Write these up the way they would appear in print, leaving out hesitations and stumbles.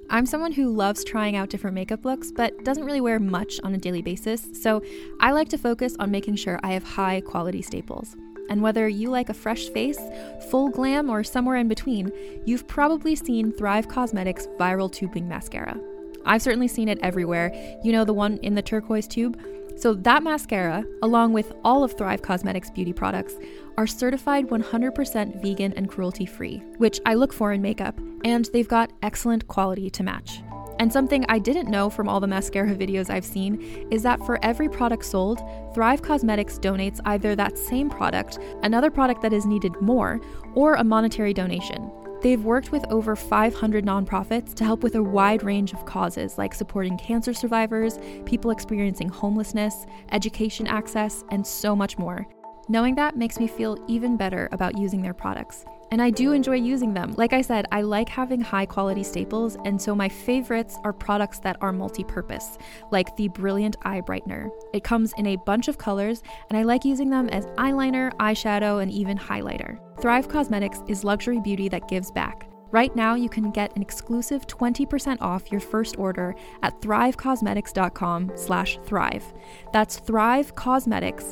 I'm someone who loves trying out different makeup looks, but doesn't really wear much on a daily basis, so I like to focus on making sure I have high quality staples. And whether you like a fresh face, full glam, or somewhere in between, you've probably seen Thrive Causemetics Viral Tubing Mascara. I've certainly seen it everywhere, you know, the one in the turquoise tube. So that mascara, along with all of Thrive Causemetics beauty products, are certified 100% vegan and cruelty-free, which I look for in makeup, and they've got excellent quality to match. And something I didn't know from all the mascara videos I've seen is that for every product sold, Thrive Causemetics donates either that same product, another product that is needed more, or a monetary donation. They've worked with over 500 nonprofits to help with a wide range of causes like supporting cancer survivors, people experiencing homelessness, education access, and so much more. Knowing that makes me feel even better about using their products. And I do enjoy using them. Like I said, I like having high quality staples, and so my favorites are products that are multi-purpose, like the Brilliant Eye Brightener. It comes in a bunch of colors, and I like using them as eyeliner, eyeshadow, and even highlighter. Thrive Causemetics is luxury beauty that gives back. Right now, you can get an exclusive 20% off your first order at thrivecausemetics.com/thrive. That's Thrive Causemetics,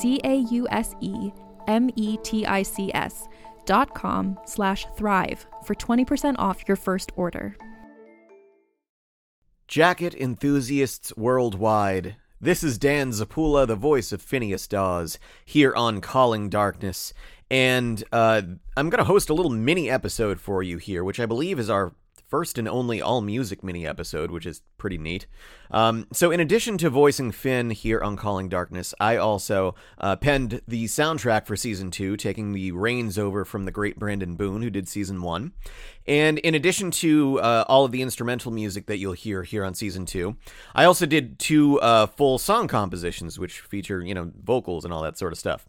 CAUSEMETICS.com/thrive for 20% off your first order. Jacket enthusiasts worldwide, this is Dan Zappulla, the voice of Phineas Dawes, here on Calling Darkness, and I'm going to host a little mini episode for you here, which I believe is our first and only all-music mini-episode, which is pretty neat. So in addition to voicing Finn here on Calling Darkness, I also penned the soundtrack for Season 2, taking the reins over from the great Brandon Boone, who did Season 1. And in addition to all of the instrumental music that you'll hear here on Season 2, I also did 2 full song compositions, which feature, vocals and all that sort of stuff.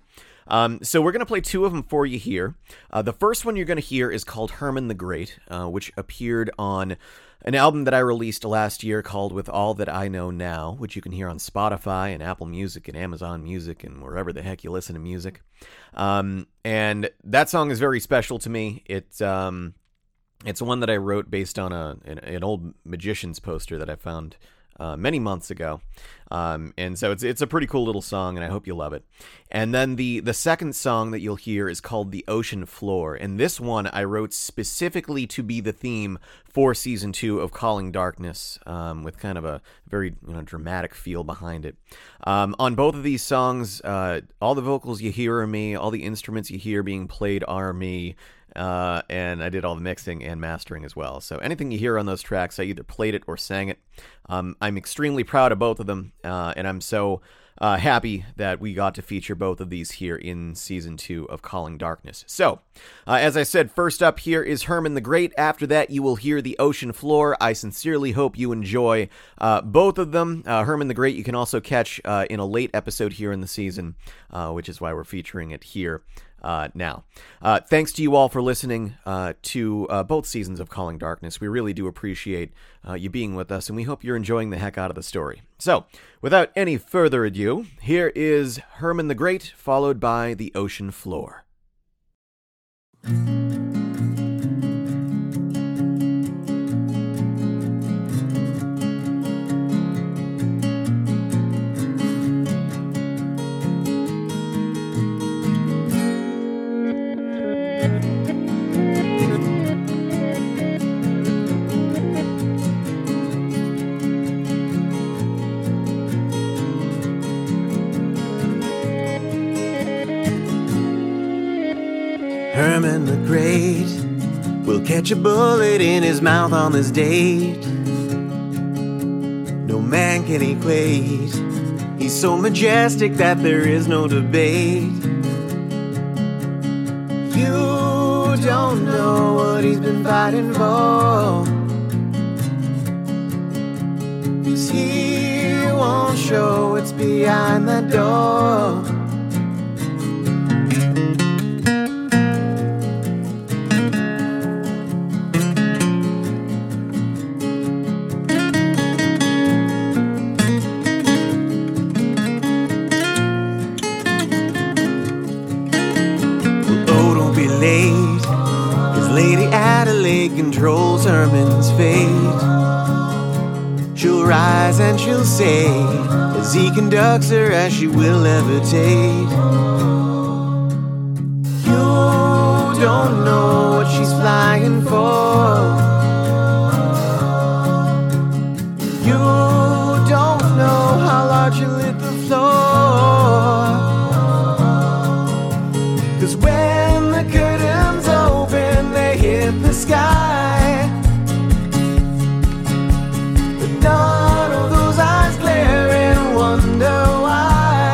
So we're going to play 2 of them for you here. The first one you're going to hear is called Herman the Great, which appeared on an album that I released last year called With All That I Know Now, which you can hear on Spotify and Apple Music and Amazon Music and wherever the heck you listen to music. And that song is very special to me. It's one that I wrote based on an old Magicians poster that I found many months ago. And so it's a pretty cool little song, and I hope you love it. And then the second song that you'll hear is called The Ocean Floor. And this one I wrote specifically to be the theme for Season 2 of Calling Darkness, with kind of a very dramatic feel behind it. On both of these songs, all the vocals you hear are me, all the instruments you hear being played are me. And I did all the mixing and mastering as well. So anything you hear on those tracks, I either played it or sang it. I'm extremely proud of both of them, and I'm so happy that we got to feature both of these here in Season 2 of Calling Darkness. So, as I said, first up here is Herman the Great. After that, you will hear The Ocean Floor. I sincerely hope you enjoy both of them. Herman the Great you can also catch in a late episode here in the season, which is why we're featuring it here now. Thanks to you all for listening to both seasons of Calling Darkness. We really do appreciate you being with us, and we hope you're enjoying the heck out of the story. So, without any further ado, here is Herman the Great, followed by The Ocean Floor. Herman the Great will catch a bullet in his mouth on this date. No man can equate. He's so majestic that there is no debate. You don't know what he's been fighting for, 'cause he won't show what's behind that door. Lady Adelaide controls Herman. woman's fate. She'll rise and she'll say, as he conducts her as she will levitate. You don't know what she's flying for. You don't know how large you lit the floor. 'Cause when the curtains open, they hit the sky. But none of those eyes glare and wonder why.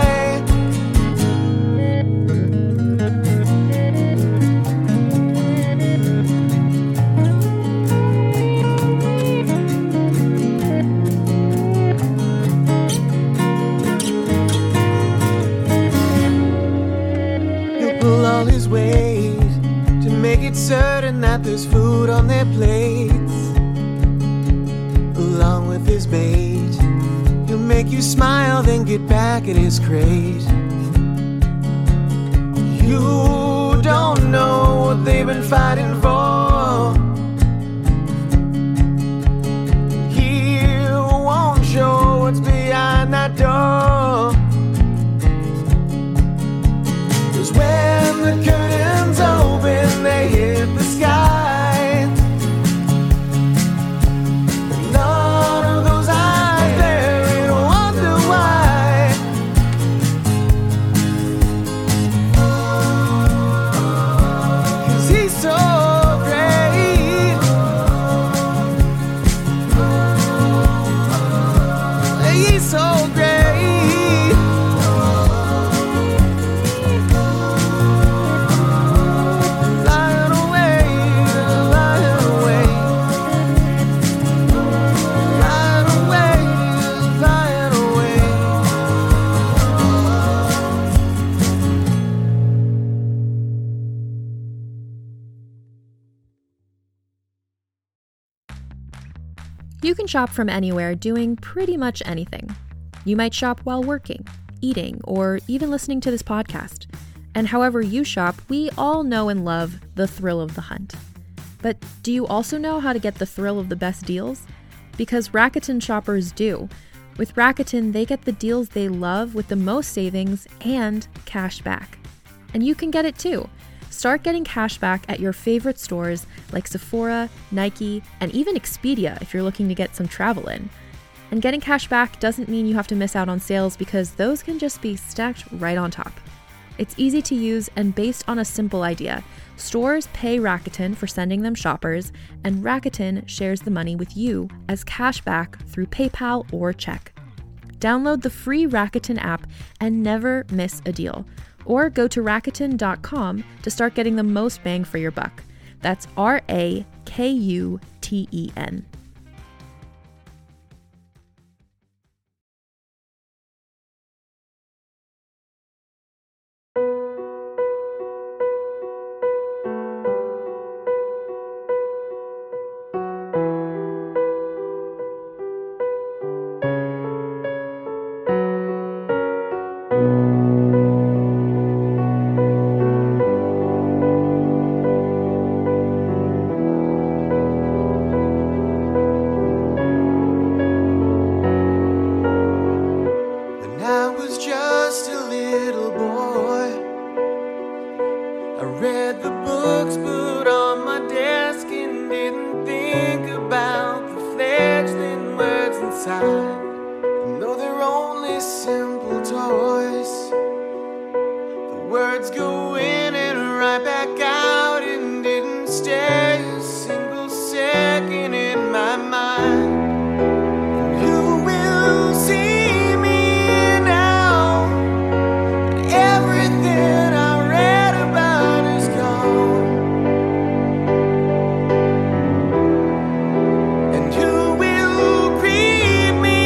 All his weight to make it certain that there's food on their plates. Along with his bait, he'll make you smile, then get back in his crate. You don't know what they've been fighting for. He won't show what's behind that door. When the curtains open, they hit the sky. None of those eyes there and wonder why. 'Cause he's so great. He's so great. You can shop from anywhere doing pretty much anything. You might shop while working, eating, or even listening to this podcast. And however you shop, we all know and love the thrill of the hunt. But do you also know how to get the thrill of the best deals? Because Rakuten shoppers do. With Rakuten, they get the deals they love with the most savings and cash back. And you can get it too. Start getting cash back at your favorite stores like Sephora, Nike, and even Expedia if you're looking to get some travel in. And getting cash back doesn't mean you have to miss out on sales because those can just be stacked right on top. It's easy to use and based on a simple idea. Stores pay Rakuten for sending them shoppers, and Rakuten shares the money with you as cash back through PayPal or check. Download the free Rakuten app and never miss a deal. Or go to Rakuten.com to start getting the most bang for your buck. That's Rakuten. And you will greet me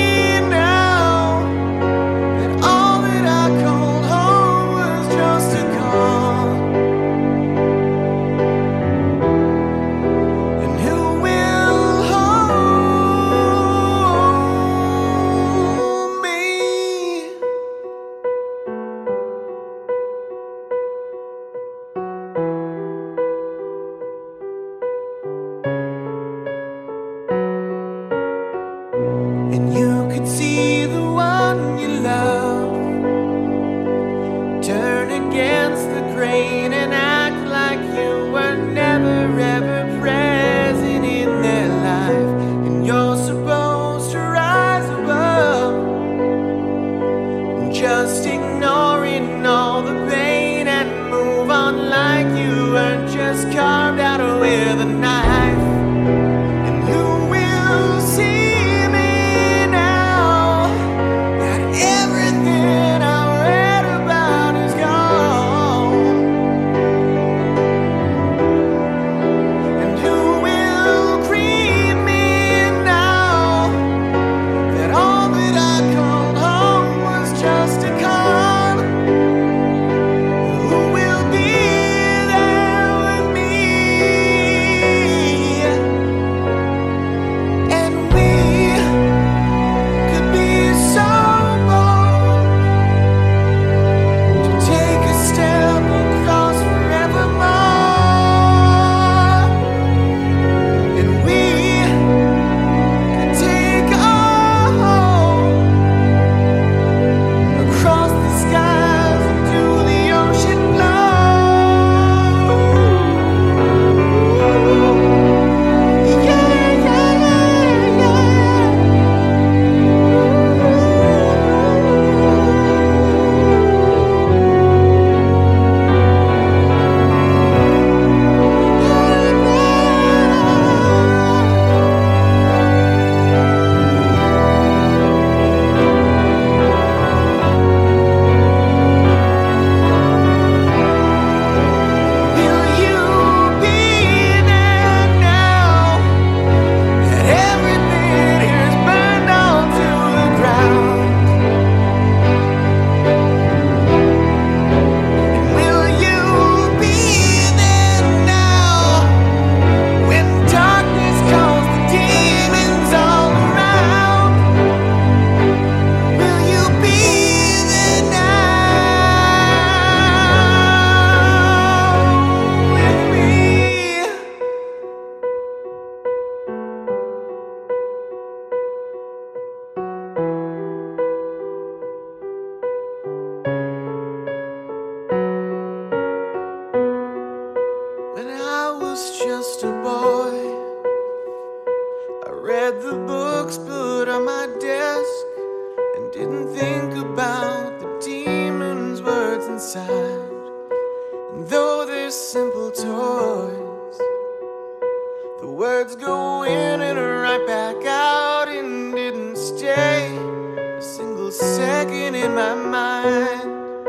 read the books put on my desk and didn't think about the demon's words inside. And though they're simple toys, the words go in and right back out and didn't stay a single second in my mind.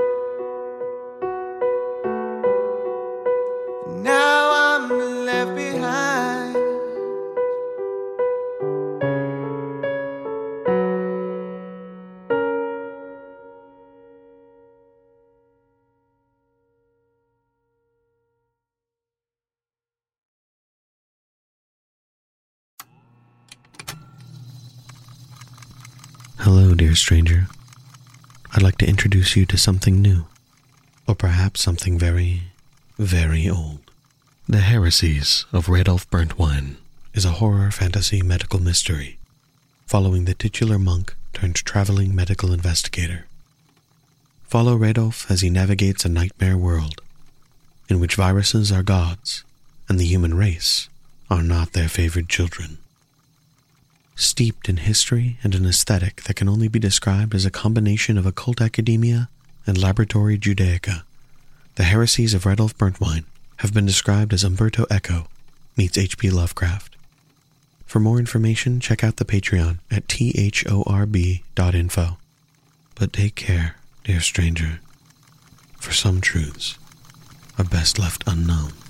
Now I'm left behind. Hello, dear stranger. I'd like to introduce you to something new, or perhaps something very, very old. The Heresies of Radolf Burntwine is a horror fantasy medical mystery following the titular monk turned traveling medical investigator. Follow Radolf as he navigates a nightmare world in which viruses are gods and the human race are not their favored children. Steeped in history and an aesthetic that can only be described as a combination of occult academia and laboratory Judaica, the Heresies of Radolf Burntwine have been described as Umberto Eco meets H.P. Lovecraft. For more information, check out the Patreon at thorb.info. But take care, dear stranger, for some truths are best left unknown.